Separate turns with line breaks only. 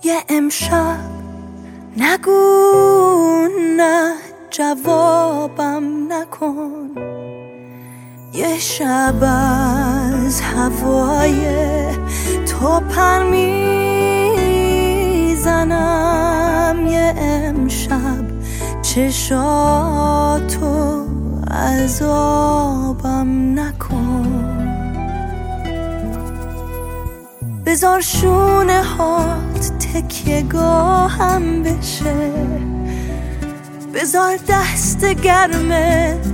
یه امشب نگو نه، جوابم نکن. یه شب از هوای تو پر میزنم. یه امشب چشاتو عذابم نکن. بذار شونه هات تکیه گاهم بشه، بذار دست گرمت